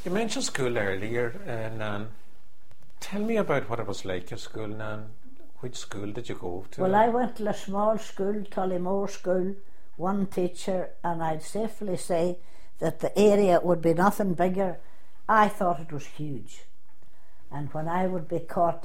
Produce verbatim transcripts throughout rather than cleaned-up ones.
You mentioned school earlier, uh, Nan. Tell me about what it was like at school, Nan. Which school did you go to? Well, I went to a small school, Tullymore School, one teacher, and I'd safely say that the area would be nothing bigger. I thought it was huge. And when I would be caught,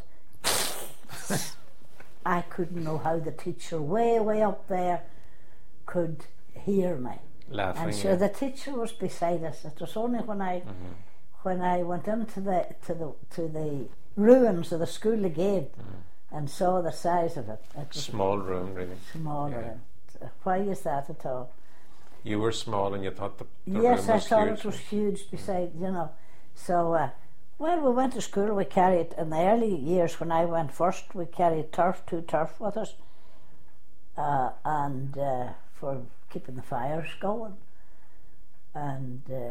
I couldn't know how the teacher way, way up there could hear me. Laughing, and sure, yeah. the teacher was beside us. It was only when I mm-hmm. when I went into the to the to the ruins of the school again mm. and saw the size of it. It was small room, really. Small yeah. room. Why is that at all? You were small and you thought the, the yes, room was I thought huge. it was huge. Beside, you know, so. Uh, Well, we went to school, we carried, in the early years when I went first, we carried turf, two turf with us, uh, and uh, for keeping the fires going. And uh,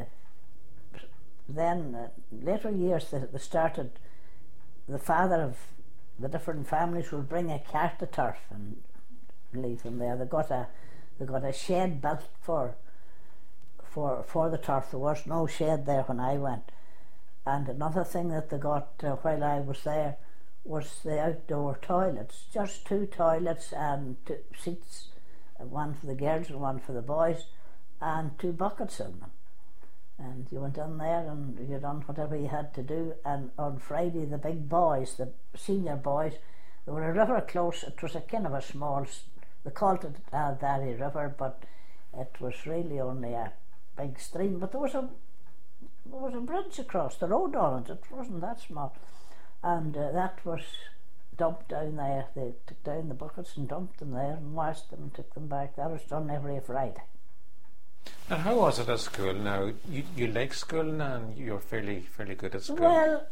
then, uh, later years, they, they started, the father of the different families would bring a cart of turf and leave them there. They got a, they got a shed built for, for, for the turf. There was no shed there when I went. And another thing that they got uh, while I was there was the outdoor toilets. Just two toilets and two seats, one for the girls and one for the boys, and two buckets in them. And you went in there and you done whatever you had to do. And on Friday, the big boys, the senior boys, there were a river close. It was a kind of a small, they called it Aldari River, but it was really only a big stream. But there was a There was a bridge across the road on it. It wasn't that small. And uh, that was dumped down there. They took down the buckets and dumped them there and washed them and took them back. That was done every Friday. And how was it at school now? You you like school now and you're fairly fairly good at school? Well,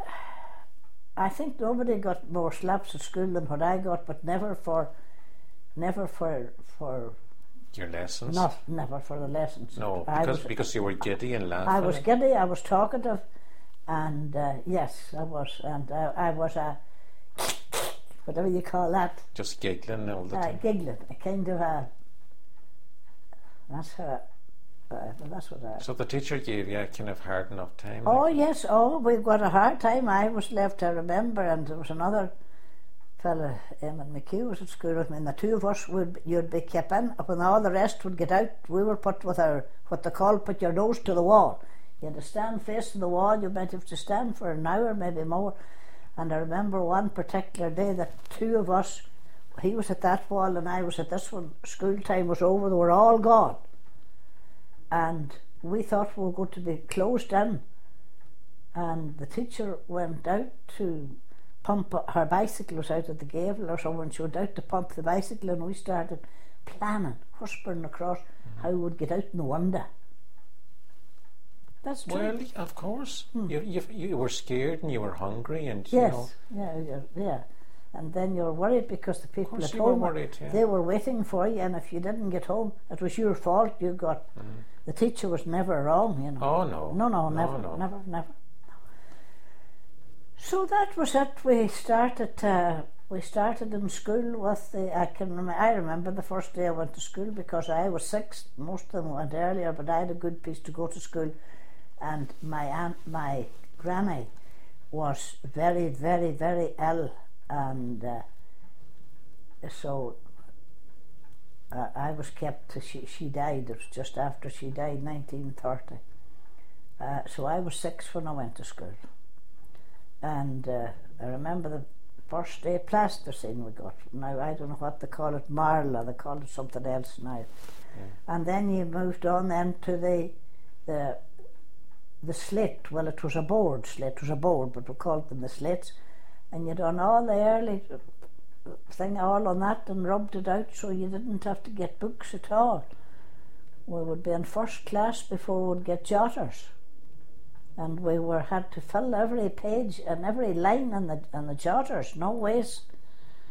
I think nobody got more slaps at school than what I got, but never for never for for your lessons? Not never for the lessons. No, because was, because you were giddy and laughing. I was giddy, I was talkative, and uh, yes, I was, and uh, I was a whatever you call that. Just giggling all the uh, time. Giggling, a kind of a. That's how. Uh, that's what I. So the teacher gave you a kind of hard enough time. Oh like yes, oh we got a hard time. I was left, I remember, and there was another fella, Eamon McHugh, was at school with me, and the two of us would you'd be kept in. When all the rest would get out, we were put with our what they call put your nose to the wall. You had to stand facing the wall. You might have to stand for an hour, maybe more. And I remember one particular day that two of us, he was at that wall and I was at this one. School time was over; they were all gone, and we thought we were going to be closed in. And the teacher went out to pump her bicycle, was out at the gable or someone. She went out to pump the bicycle, and we started planning, whispering across mm-hmm. how we would get out in the window. That's true. Well, of course. Hmm. You, you you were scared and you were hungry and yes, you know. yeah, yeah, yeah. And then you were worried because the people at you home were worried, yeah. they were waiting for you, and if you didn't get home, it was your fault. You got mm-hmm. the teacher was never wrong, you know. Oh no, no, no, never, no, no. never, never. So that was it. We started. Uh, we started in school with the. I can. Rem- I remember the first day I went to school because I was six. Most of them went earlier, but I had a good piece to go to school, and my aunt, my granny, was very, very, very ill, and uh, so uh, I was kept. To, she she died. It was just after she died, nineteen thirty. Uh, so I was six when I went to school. And uh, I remember the first day plasticine we got. Now I don't know what they call it, Marla, they call it something else now. Yeah. And then you moved on then to the the the slate. Well, it was a board slate, it was a board, but we called them the slates. And you done all the early thing all on that and rubbed it out, so you didn't have to get books at all. We would be in first class before we would get jotters. And we were had to fill every page and every line in the in the jotters. No ways